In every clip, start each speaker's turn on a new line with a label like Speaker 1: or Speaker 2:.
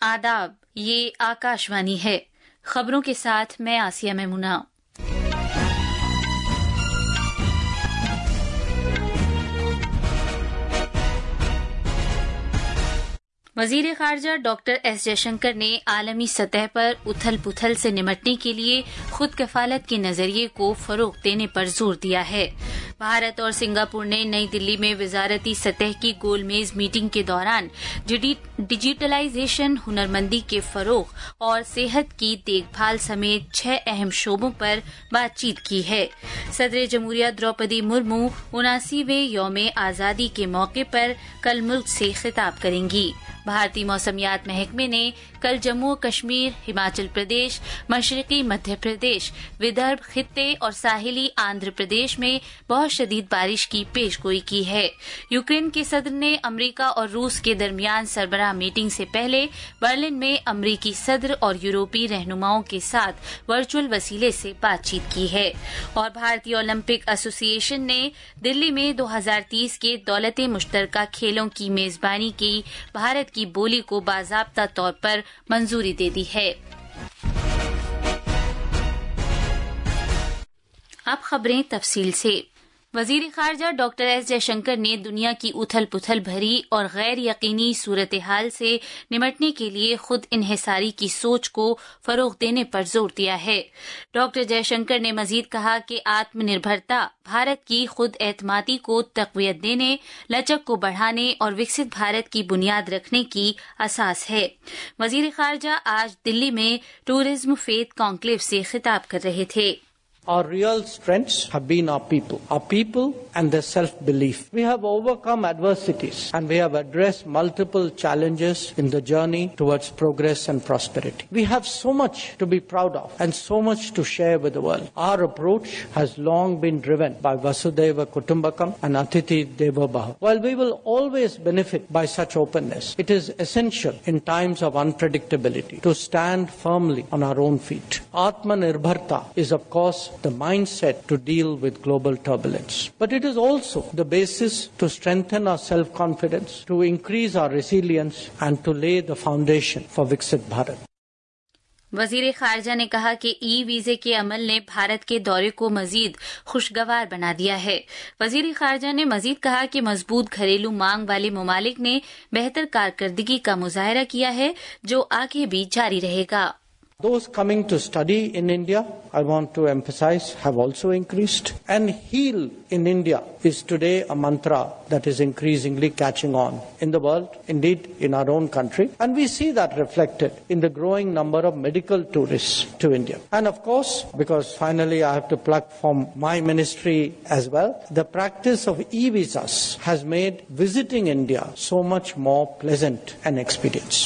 Speaker 1: आदाब, ये आकाशवाणी है। खबरों के साथ मैं आसिया मैमुना। वजीर खारजा डॉक्टर एस जयशंकर ने आलमी सतह पर उथल पुथल से निपटने के लिए खुद कफालत के नजरिए को फरोग देने पर जोर दिया है। भारत और सिंगापुर ने नई दिल्ली में वजारती सतह की गोलमेज मीटिंग के दौरान डिजिटलाइजेशन, हुनरमंदी के फरोग और सेहत की देखभाल समेत 6 अहम शोबों पर बातचीत की है। सदर जमहूरिया द्रौपदी मुर्मू 79वें यौम आजादी के मौके पर कल मुल्क से खिताब करेंगी। भारतीय मौसमियात महकमे ने कल जम्मू और कश्मीर, हिमाचल प्रदेश, मशरकी मध्य प्रदेश, विदर्भ खित्ते और साहिली आंध्र प्रदेश में बहुत शदीद बारिश की पेशगोई की है। यूक्रेन के सदर ने अमेरिका और रूस के दरमियान सरबराह मीटिंग से पहले बर्लिन में अमेरिकी सदर और यूरोपीय रहनुमाओं के साथ वर्चुअल वसीले से बातचीत की है। और भारतीय ओलंपिक एसोसिएशन ने दिल्ली में 2030 के दौलत मुश्तरका खेलों की मेजबानी की भारत की बोली को बाज़ाब्ता तौर पर मंजूरी दे दी है। अब खबरें तफसील से। वजीर खारजा डॉक्टर एस जयशंकर ने दुनिया की उथल पुथल भरी और गैर यकीनी सूरत हाल से निपटने के लिए खुद इन्हिसारी की सोच को फरोग देने पर जोर दिया है। डॉक्टर जयशंकर ने मजीद कहा कि आत्मनिर्भरता भारत की खुद एतमादी को तक़वियत देने, लचक को बढ़ाने और विकसित भारत की बुनियाद रखने की असास है। वजीर खारजा आज दिल्ली में टूरिज्म फेथ कॉन्क्लेव से खिताब कर रहे थे।
Speaker 2: Our real strengths have been our people and their self-belief. We have overcome adversities and we have addressed multiple challenges in the journey towards progress and prosperity. We have so much to be proud of and so much to share with the world. Our approach has long been driven by Vasudhaiva Kutumbakam and Atithi Devo Bhava. While we will always benefit by such openness, it is essential in times of unpredictability to stand firmly on our own feet. Atmanirbharta is of course the mindset to deal with global turbulence. But it is also the basis to strengthen our self-confidence, to increase our resilience and to lay the foundation for Viksit Bharat.
Speaker 1: वजीर खारजा ने कहा कि ई वीजे के अमल ने भारत के दौरे को मजीद खुशगवार बना दिया है। वजीर खारजा ने मजीद कहा कि मजबूत घरेलू मांग वाले ममालिक ने बेहतर कारकर्दगी का मुजाहरा किया है, जो आगे भी जारी रहेगा।
Speaker 2: Those coming to study in India, I want to emphasize, have also increased. And heal in India is today a mantra that is increasingly catching on in the world, indeed in our own country. And we see that reflected in the growing number of medical tourists to India. And of course, because finally I have to plug from my ministry as well, the practice of e-visas has made visiting India so much more pleasant and expedient.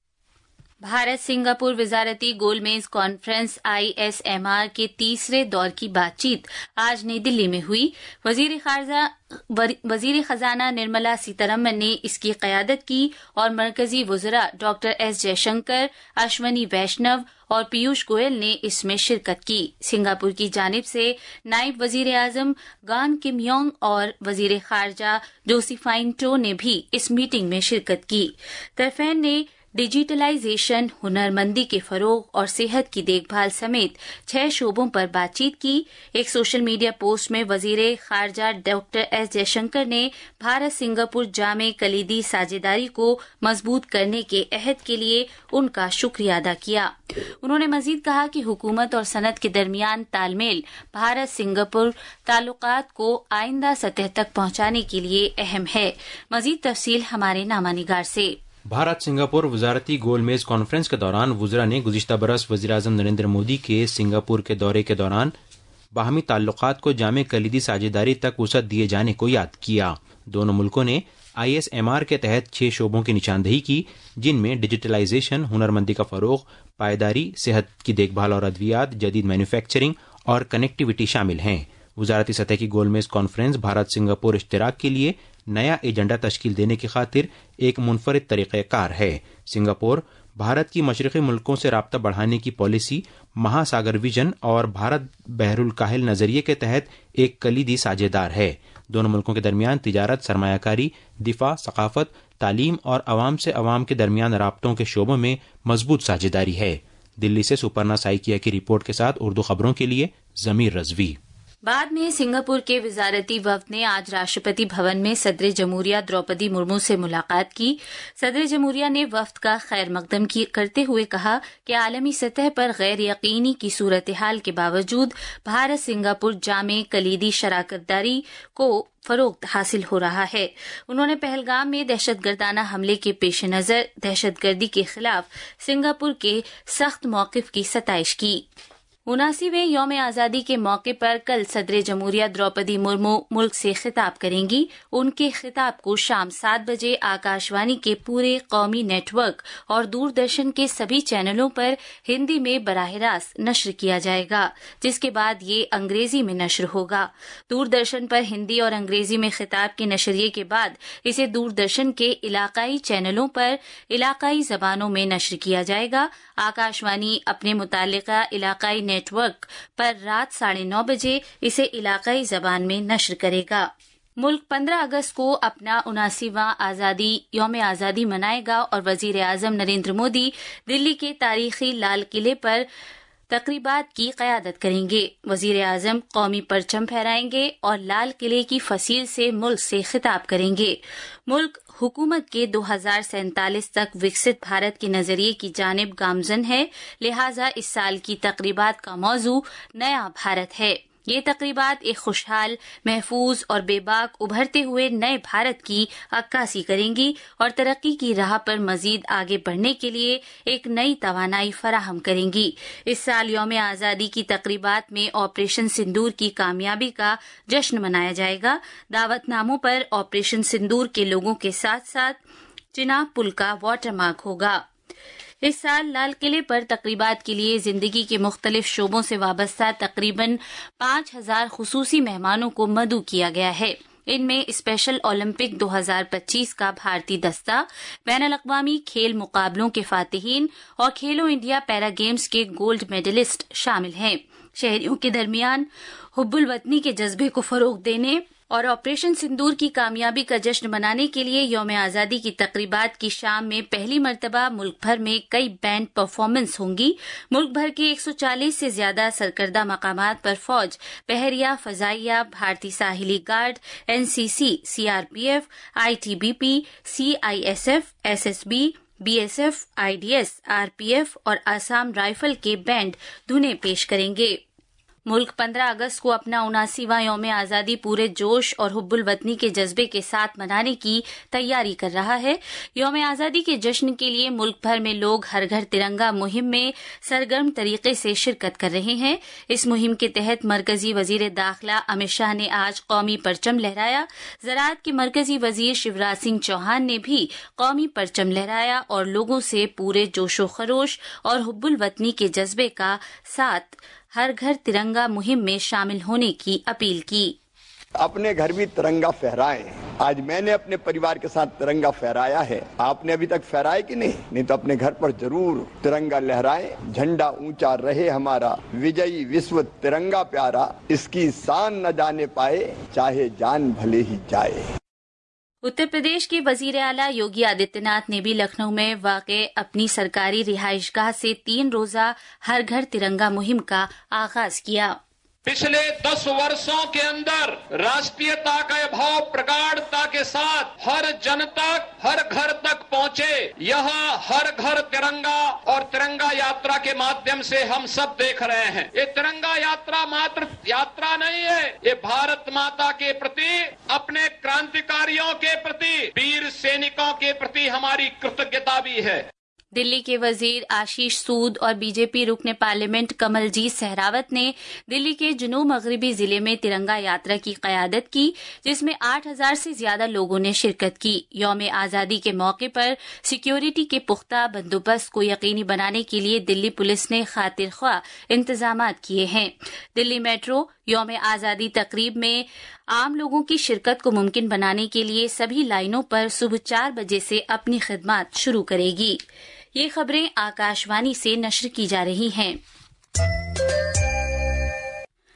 Speaker 1: Bharat Singapore वजारती गोलमेज conference ISMR के तीसरे दौर की बातचीत आज नई दिल्ली में हुई। वजीर खजाना निर्मला सीतारमण ने इसकी क़यादत की और मरकजी वज़रा डॉक्टर एस जयशंकर, अश्वनी वैष्णव और पीयूष गोयल ने इसमें शिरकत की। सिंगापुर की जानिब से नायब वजीर आजम गान किम योंग और वजीर खारजा जोसीफाइन टो ने भी इस मीटिंग में शिरकत की। तरफ़ैन ने डिजिटलाइजेशन, हुनरमंदी के फरोग और सेहत की देखभाल समेत 6 शोबों पर बातचीत की। एक सोशल मीडिया पोस्ट में वजीर खारजा डॉक्टर एस जयशंकर ने भारत सिंगापुर जामे कलीदी साझेदारी को मजबूत करने के अहद के लिए उनका शुक्रिया अदा किया। उन्होंने मजीद कहा कि हुकूमत और सनत के दरमियान तालमेल भारत सिंगापुर ताल्लुकात को आइंदा सतह तक पहुंचाने के लिए अहम है। मजीद तफसील हमारे नामानिगार से।
Speaker 3: भारत सिंगापुर वजारती गोलमेज कॉन्फ्रेंस के दौरान वज़रा ने गुज़िश्ता बरस वज़ीर-ए-आज़म नरेंद्र मोदी के सिंगापुर के दौरे के दौरान बाहमी ताल्लुकात को जामे कलीदी साझेदारी तक वसअत दिए जाने को याद किया। दोनों मुल्कों ने ISMR के तहत 6 शोबों की निशानदेही की, जिनमें डिजिटलाइजेशन, हुनरमंदी का फरोग, पायदारी, सेहत की देखभाल और अद्वियात, जदीद मैन्युफैक्चरिंग और कनेक्टिविटी शामिल हैं। वजारती सतह की गोलमेज कॉन्फ्रेंस भारत सिंगापुर इश्तिराक के लिए नया एजेंडा तश्कील देने की खातिर एक मुनफरिद तरीक़ेकार है। सिंगापुर भारत की मशरक़ी मुल्कों से राब्ता बढ़ाने की पॉलिसी, महासागर विजन और भारत बहरुल काहिल नज़रिए के तहत एक कलीदी साझेदार है। दोनों मुल्कों के दरमियान तिजारत, सरमायाकारी, दिफा, सकाफत, تعلیم اور عوام سے عوام کے درمیان رابطوں کے شعبوں میں مضبوط ساجھیداری ہے۔ دلی سے سپرنا سائکیا کی رپورٹ کے ساتھ اردو خبروں کے لیے ضمیر رضوی۔
Speaker 1: بعد میں سنگاپور کے وزارتی وفد نے آج راشٹرپتی بھون میں صدر جمہوریہ دروپدی مرمو سے ملاقات کی۔ صدر جمہوریہ نے وفد کا خیر مقدم کرتے ہوئے کہا کہ عالمی سطح پر غیر یقینی کی صورتحال کے باوجود بھارت سنگاپور جامع کلیدی شراکت داری کو فروغ حاصل ہو رہا ہے۔ انہوں نے پہلگام میں دہشت گردانہ حملے کے پیش نظر دہشت گردی کے خلاف سنگاپور کے سخت موقف کی ستائش کی۔ 79ویں یوم آزادی کے موقع پر کل صدر جمہوریہ دروپدی مرمو ملک سے خطاب کریں گی۔ ان کے خطاب کو شام 7 بجے آکاشوانی کے پورے قومی نیٹ ورک اور دوردرشن کے سبھی چینلوں پر ہندی میں براہ راست نشر کیا جائے گا، جس کے بعد یہ انگریزی میں نشر ہوگا۔ دوردرشن پر ہندی اور انگریزی میں خطاب کے نشریے کے بعد اسے دوردرشن کے علاقائی چینلوں پر علاقائی زبانوں میں نشر کیا جائے گا۔ آکاشوانی اپنے متعلقہ علاقائی نیٹ ورک پر رات 9:30 بجے اسے علاقائی زبان میں نشر کرے گا۔ ملک 15 اگست کو اپنا 79واں یوم آزادی منائے گا اور وزیر اعظم نریندر مودی دلی کے تاریخی لال قلعے پر تقریبات کی قیادت کریں گے۔ وزیر اعظم قومی پرچم پھہرائیں گے اور لال قلعے کی فصیل سے ملک سے خطاب کریں گے۔ ملک حکومت کے 2047 تک وکست بھارت کے نظریے کی جانب گامزن ہے، لہٰذا اس سال کی تقریبات کا موضوع نیا بھارت ہے۔ یہ تقریبات ایک خوشحال، محفوظ اور بے باک ابھرتے ہوئے نئے بھارت کی عکاسی کریں گی اور ترقی کی راہ پر مزید آگے بڑھنے کے لیے ایک نئی توانائی فراہم کریں گی۔ اس سال یوم آزادی کی تقریبات میں آپریشن سندور کی کامیابی کا جشن منایا جائے گا۔ دعوت ناموں پر آپریشن سندور کے لوگوں کے ساتھ ساتھ چناب پل کا واٹر مارک ہوگا۔ اس سال لال قلعے پر تقریبات کے لیے زندگی کے مختلف شعبوں سے وابستہ تقریباً 5000 خصوصی مہمانوں کو مدعو کیا گیا ہے۔ ان میں اسپیشل اولمپک 2025 کا بھارتی دستہ، بین الاقوامی کھیل مقابلوں کے فاتحین اور کھیلو انڈیا پیرا گیمز کے گولڈ میڈلسٹ شامل ہیں۔ شہریوں کے درمیان حب الوطنی کے جذبے کو فروغ دینے اور آپریشن سندور کی کامیابی کا جشن منانے کے لیے یوم آزادی کی تقریبات کی شام میں پہلی مرتبہ ملک بھر میں کئی بینڈ پرفارمنس ہوں گی۔ ملک بھر کے 140 سے زیادہ سرکردہ مقامات پر فوج، بحریہ، فضائیہ، بھارتی ساحلی guard, NCC، CRPF، ITBP، CISF، SSB، BSF، IDS، RPF اور آسام رائفل کے بینڈ دھنیں پیش کریں گے۔ ملک 15 اگست کو اپنا 79واں یوم آزادی پورے جوش اور حب الوطنی کے جذبے کے ساتھ منانے کی تیاری کر رہا ہے۔ یوم آزادی کے جشن کے لیے ملک بھر میں لوگ ہر گھر ترنگا مہم میں سرگرم طریقے سے شرکت کر رہے ہیں۔ اس مہم کے تحت مرکزی وزیر داخلہ امت شاہ نے آج قومی پرچم لہرایا۔ زراعت کے مرکزی وزیر شیوراج سنگھ چوہان نے بھی قومی پرچم لہرایا اور لوگوں سے پورے جوش و خروش اور حب الوطنی کے جذبے کا ساتھ ہر گھر ترنگا مہم میں شامل ہونے کی اپیل کی۔
Speaker 4: اپنے گھر بھی ترنگا پھہرائیں۔ آج میں نے اپنے پریوار کے ساتھ ترنگا پھہرایا ہے، آپ نے ابھی تک پھہرایا کہ نہیں تو اپنے گھر پر ضرور ترنگا لہرائیں۔ جھنڈا اونچا رہے ہمارا، وجئی وشو ترنگا پیارا، اس کی شان نہ جانے پائے چاہے جان بھلے ہی جائے۔
Speaker 1: اتر پردیش کے وزیر اعلیٰ یوگی آدتیہ ناتھ نے بھی لکھنؤ میں واقع اپنی سرکاری رہائش گاہ سے 3 روزہ ہر گھر ترنگا مہم کا آغاز کیا۔
Speaker 5: پچھلے 10 برسوں کے اندر راشٹریہتا کا یہ بھاؤ پرگاڑھتا کے ساتھ ہر جن تک، ہر گھر تک پہنچے۔ یہاں ہر گھر ترنگا اور ترنگا یاترا کے مادھیم سے ہم سب دیکھ رہے ہیں، یہ ترنگا یاترا ماتر یاترا نہیں ہے، یہ بھارت ماتا کے پرتی، اپنے کرانتیکاریوں کے پرتی، ویر سینکوں کے پرتی ہماری کرتجنتا بھی ہے۔
Speaker 1: دلی کے وزیر آشیش سود اور بی جے پی رکن پارلیمنٹ کمل جیت سہراوت نے دلی کے جنوب مغربی ضلع میں ترنگا یاترا کی قیادت کی، جس میں 8000 سے زیادہ لوگوں نے شرکت کی۔ یوم آزادی کے موقع پر سیکیورٹی کے پختہ بندوبست کو یقینی بنانے کے لیے دلی پولیس نے خاطر خواہ انتظامات کیے ہیں۔ دلی میٹرو یوم آزادی تقریب میں عام لوگوں کی شرکت کو ممکن بنانے کے لیے سبھی لائنوں پر صبح 4 بجے سے اپنی خدمات شروع کرے گی۔ یہ خبریں آکاشوانی سے نشر کی جا رہی ہیں۔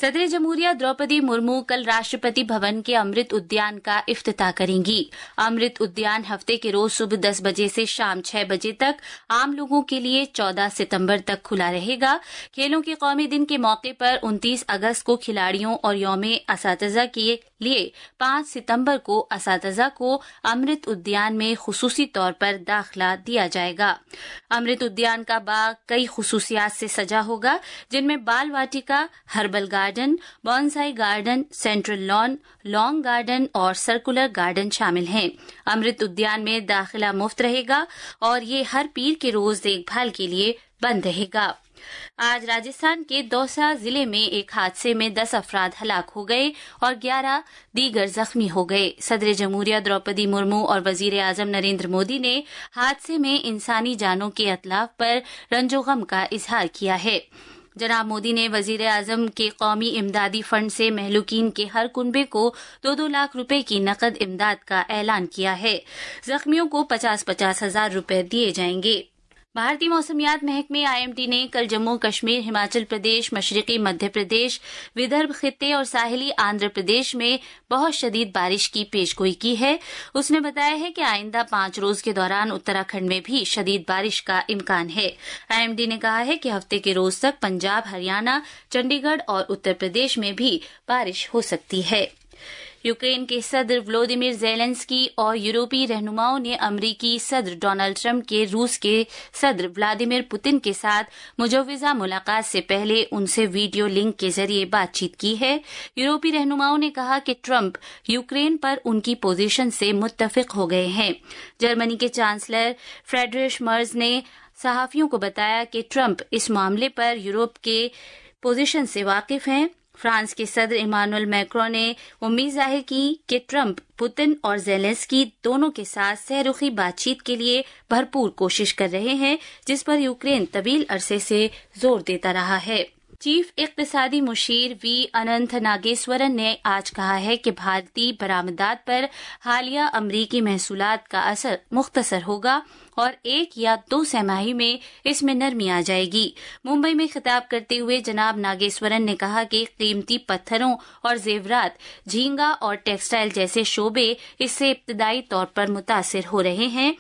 Speaker 1: सदर जमहूरिया द्रौपदी मुर्मू कल राष्ट्रपति भवन के अमृत उद्यान का इफ्तिताह करेंगी। अमृत उद्यान हफ्ते के रोज सुबह 10 बजे से शाम 6 बजे तक आम लोगों के लिए 14 सितंबर तक खुला रहेगा। खेलों के कौमी दिन के मौके पर 29 अगस्त को खिलाड़ियों और यौमे असातिज़ा के लिए 5 सितंबर को असातिज़ा को अमृत उद्यान में खुसूसी तौर पर दाखिला दिया जाएगा। अमृत उद्यान का बाग कई खुसूसियात से सजा होगा, जिनमें बाल वाटिका, herbal garden, bonsai garden, central lawn, long garden और सर्कुलर गार्डन शामिल हैं। अमृत उद्यान में दाखिला मुफ्त रहेगा और ये हर पीर के रोज देखभाल के लिए बंद रहेगा। आज राजस्थान के दौसा जिले में एक हादसे में 10 अफराद हलाक हो गए और 11 दीगर जख्मी हो गए। सदर जमहूरिया द्रौपदी मुर्मू और वजीर आजम नरेंद्र मोदी ने हादसे में इंसानी जानों के अतलाफ पर रंजोगम का इजहार किया है। जनाब मोदी ने वजीर आजम के कौमी इमदादी फंड से महलूकीन के हर कुनबे को 2-2 लाख रुपए की नकद इमदाद का ऐलान किया है। जख्मियों को 50-50 हजार रुपए दिए जाएंगे। भारतीय मौसमियात महकमे IMD ने कल जम्मू कश्मीर, हिमाचल प्रदेश, मशरकी मध्य प्रदेश, विदर्भ खित्ते और साहिली आंध्र प्रदेश में बहुत शदीद बारिश की पेशगोई की है। उसने बताया है कि आइंदा 5 रोज के दौरान उत्तराखंड में भी शदीद बारिश का इम्कान है। IMD ने कहा है कि हफ्ते के रोज तक पंजाब, हरियाणा, चंडीगढ़ और उत्तर प्रदेश में भी बारिश हो सकती है। यूक्रेन के सदर व्लादिमीर ज़ेलेंस्की और यूरोपीय रहनुमाओं ने अमरीकी सदर डोनाल्ड ट्रंप के रूस के सदर व्लादिमीर पुतिन के साथ मुजव्वज़ा मुलाकात से पहले उनसे वीडियो लिंक के जरिए बातचीत की है। यूरोपीय रहनुमाओं ने कहा कि ट्रंप यूक्रेन पर उनकी पोजीशन से मुत्तफिक हो गए हैं। जर्मनी के चांसलर फ्रेडरिश मर्ज ने सहाफियों को बताया कि ट्रंप इस मामले पर यूरोप के पोजीशन से वाकिफ हैं। फ्रांस के सदर इमानुएल मैक्रों ने उम्मीद जाहिर की कि ट्रंप, पुतिन और ज़ेलेंस्की दोनों के साथ सहरुखी बातचीत के लिए भरपूर कोशिश कर रहे हैं, जिस पर यूक्रेन तवील अरसे से जोर देता रहा है। चीफ इक्तिसादी मुशीर वी अनंत नागेश्वरन ने आज कहा है कि भारतीय बरामदात पर हालिया अमरीकी महसूलात का असर मुख्तसर होगा और 1 या 2 छमाही में इसमें नरमी आ जाएगी। मुंबई में खिताब करते हुए जनाब नागेश्वरन ने कहा कि कीमती पत्थरों और जेवरात, झींगा और टेक्सटाइल जैसे शोबे इससे इब्तदाई तौर पर मुतासिर हो रहे हैं,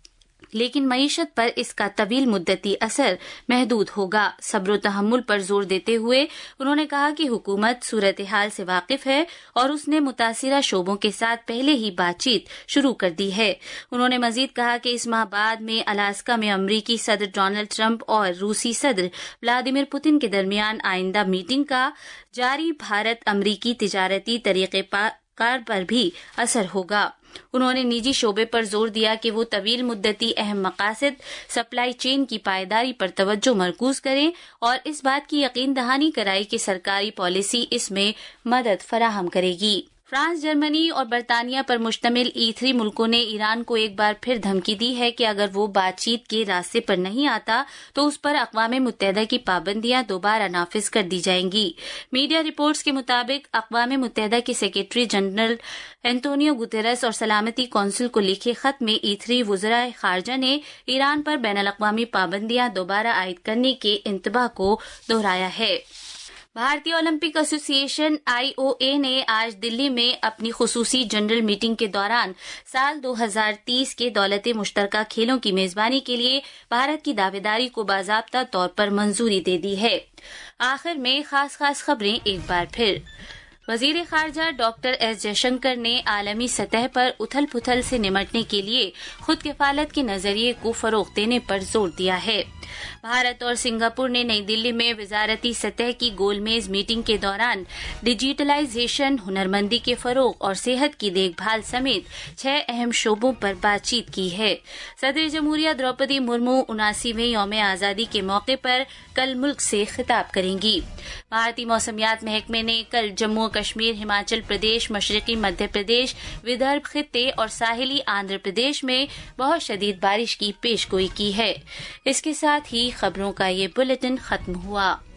Speaker 1: लेकिन मईशत पर इसका तवील मुद्दती असर महदूद होगा। सब्र तहम्मुल पर जोर देते हुए उन्होंने कहा कि हुकूमत सूरत हाल से वाकिफ है और उसने मुतासिरा शोबों के साथ पहले ही बातचीत शुरू कर दी है। उन्होंने मजीद कहा कि इस माह बाद में अलास्का में अमरीकी सदर डोनाल्ड ट्रंप और रूसी सदर व्लादिमीर पुतिन के दरमियान आइंदा मीटिंग का जारी भारत अमरीकी तिजारती तरीक़ेकार पर भी असर होगा। उन्होंने निजी शोबे पर जोर दिया कि वो तवील मुद्दती अहम मकासद सप्लाई चेन की पायदारी पर तवज्जो मरकूज करें और इस बात की यकीन दहानी कराई कि सरकारी पॉलिसी इसमें मदद फराहम करेगी। फ्रांस, जर्मनी और बरतानिया पर मुश्तमिल E3 मुल्कों ने ईरान को एक बार फिर धमकी दी है कि अगर वो बातचीत के रास्ते पर नहीं आता तो उस पर अक़वाम मुत्तहिदा की पाबंदियां दोबारा नाफिज कर दी जाएंगी। मीडिया रिपोर्ट्स के मुताबिक अक़वाम मुत्तहिदा के सेक्रेटरी जनरल एंटोनियो गुतेरेस और सलामती कौंसिल को लिखे खत में E3 वज़राए ख़ारजा ने ईरान पर बैनुल-अक़वामी पाबंदियां दोबारा आयद करने के इंतबाह को दोहराया है। भारतीय ओलंपिक एसोसिएशन IOA ने आज दिल्ली में अपनी खुसूसी जनरल मीटिंग के दौरान साल 2030 के दौलत मुश्तरका खेलों की मेजबानी के लिए भारत की दावेदारी को बाज़ाब्ता तौर पर मंजूरी दे दी है। आखिर में खास खबरें एक बार फिर। वजीर खारजा डॉक्टर एस जयशंकर ने आलमी सतह पर उथल पुथल से निमटने के लिए खुद किफालत के नजरिए को फरोग देने पर जोर दिया है। भारत और सिंगापुर ने नई दिल्ली में वजारती सतह की गोलमेज मीटिंग के दौरान डिजिटलाइजेशन, हुनरमंदी के फरोग और सेहत की देखभाल समेत 6 अहम शोबों पर बातचीत की है। सदर जमहूरिया द्रौपदी मुर्मू 79वें यौम आजादी के मौके पर कल मुल्क से खिताब करेंगी। भारतीय मौसमियात महकमे ने कल जम्मू कश्मीर, हिमाचल प्रदेश, मशरकी मध्य प्रदेश, विदर्भ खित्ते और साहिली आंध्र प्रदेश में बहुत शदीद बारिश की पेशगोई की है। इसके साथ ही खबरों का ये बुलेटिन खत्म हुआ।